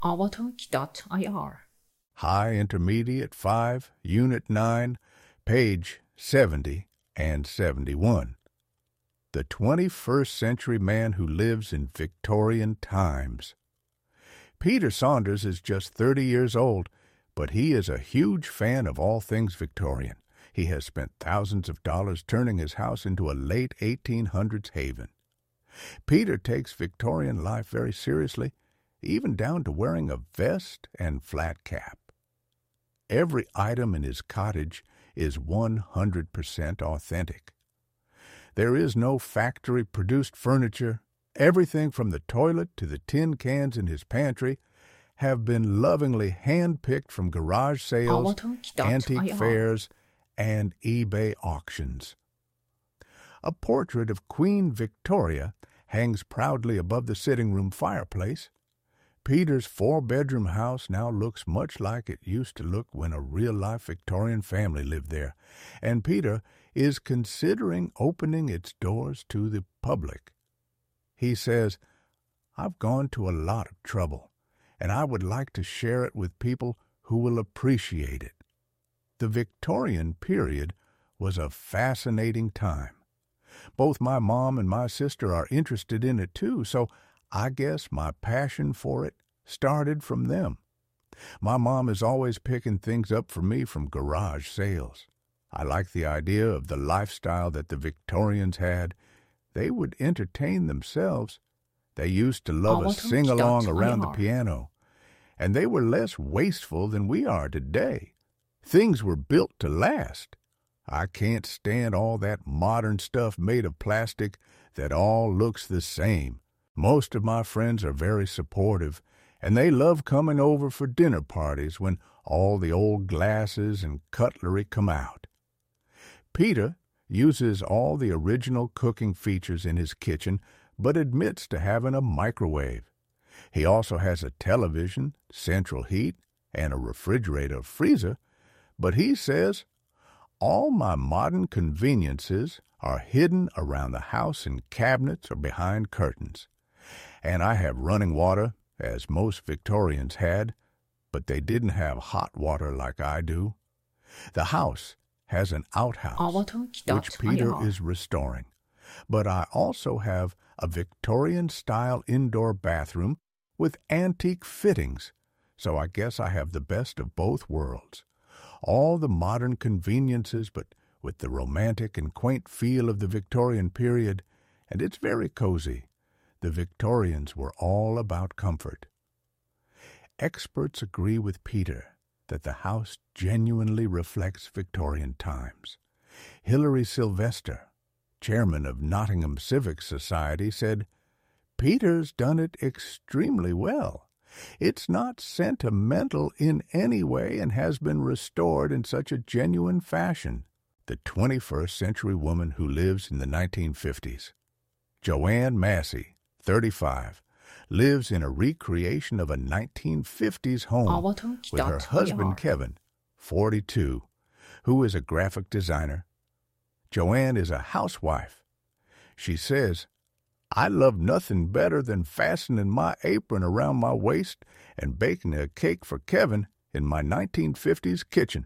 Avatalk.ir. High Intermediate 5, Unit 9, page 70 and 71. The 21st Century Man Who Lives in Victorian Times. Peter Saunders is just 30 years old, but he is a huge fan of all things Victorian. He has spent thousands of dollars turning his house into a late 1800s haven. Peter takes Victorian life very seriously, even down to wearing a vest and flat cap. Every item in his cottage is 100% authentic. There is no factory-produced furniture. Everything from the toilet to the tin cans in his pantry have been lovingly hand-picked from garage sales, antique fairs, and eBay auctions. A portrait of Queen Victoria hangs proudly above the sitting-room fireplace. Peter's 4-bedroom house now looks much like it used to look when a real-life Victorian family lived there, and Peter is considering opening its doors to the public. He says, "I've gone to a lot of trouble, and I would like to share it with people who will appreciate it." The Victorian period was a fascinating time. Both my mom and my sister are interested in it too, so I guess my passion for it started from them. My mom is always picking things up for me from garage sales. I like the idea of the lifestyle that the Victorians had. They would entertain themselves. They used to love a sing-along around the piano, and they were less wasteful than we are today. Things were built to last. I can't stand all that modern stuff made of plastic that all looks the same. Most of my friends are very supportive, and they love coming over for dinner parties when all the old glasses and cutlery come out. Peter uses all the original cooking features in his kitchen, but admits to having a microwave. He also has a television, central heat, and a refrigerator freezer, but he says, "All my modern conveniences are hidden around the house in cabinets or behind curtains. And I have running water, as most Victorians had, but they didn't have hot water like I do. The house has an outhouse, which Peter is restoring. But I also have a Victorian-style indoor bathroom with antique fittings, so I guess I have the best of both worlds. All the modern conveniences, but with the romantic and quaint feel of the Victorian period, and it's very cozy. The Victorians were all about comfort." Experts agree with Peter that the house genuinely reflects Victorian times. Hilary Sylvester, chairman of Nottingham Civic Society, said, "Peter's done it extremely well. It's not sentimental in any way and has been restored in such a genuine fashion." The 21st century woman who lives in the 1950s. Joanne Massey, 35, lives in a recreation of a 1950s home with her husband Kevin, 42, who is a graphic designer. Joanne is a housewife. She says, "I love nothing better than fastening my apron around my waist and baking a cake for Kevin in my 1950s kitchen.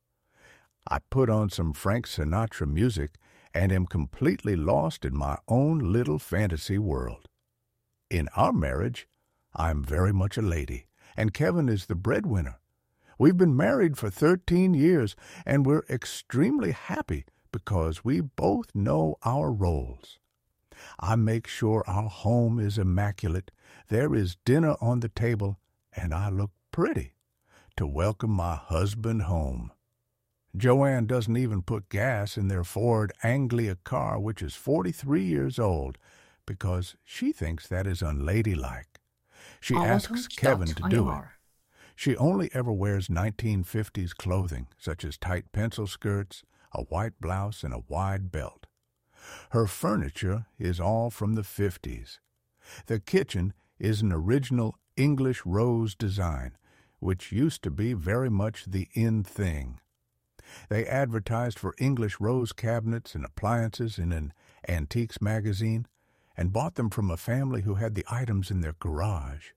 I put on some Frank Sinatra music and am completely lost in my own little fantasy world. In our marriage, I'm very much a lady, and Kevin is the breadwinner. We've been married for 13 years, and we're extremely happy because we both know our roles. I make sure our home is immaculate. There is dinner on the table, and I look pretty to welcome my husband home." Joanne doesn't even put gas in their Ford Anglia car, which is 43 years old, because she thinks that is unladylike. She asks Kevin to do it. She only ever wears 1950s clothing, such as tight pencil skirts, a white blouse, and a wide belt. Her furniture is all from the 50s. The kitchen is an original English rose design, which used to be very much the in thing. They advertised for English rose cabinets and appliances in an antiques magazine and bought them from a family who had the items in their garage.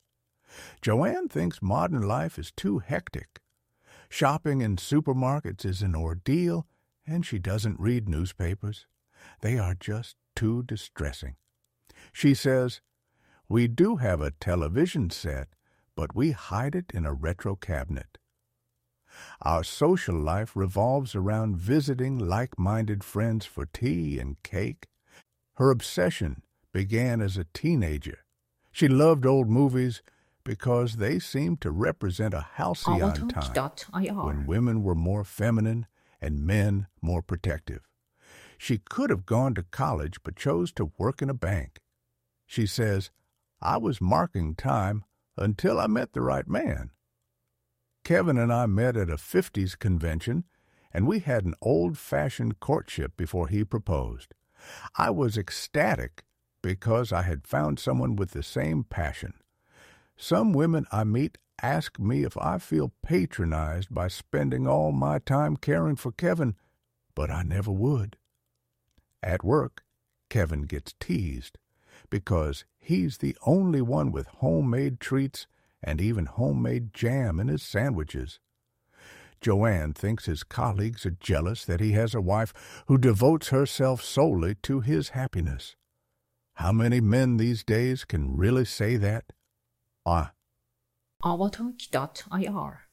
Joanne thinks modern life is too hectic. Shopping in supermarkets is an ordeal, and she doesn't read newspapers. They are just too distressing. She says, "We do have a television set, but we hide it in a retro cabinet." Our social life revolves around visiting like-minded friends for tea and cake. Her obsession began as a teenager. She loved old movies because they seemed to represent a halcyon time when women were more feminine and men more protective. She could have gone to college but chose to work in a bank. She says, "I was marking time until I met the right man." Kevin and I met at a 50s convention, and we had an old-fashioned courtship before he proposed. I was ecstatic because I had found someone with the same passion. Some women I meet ask me if I feel patronized by spending all my time caring for Kevin, but I never would. At work, Kevin gets teased because he's the only one with homemade treats and even homemade jam in his sandwiches. Joanne thinks his colleagues are jealous that he has a wife who devotes herself solely to his happiness. How many men these days can really say that? Avatank.ir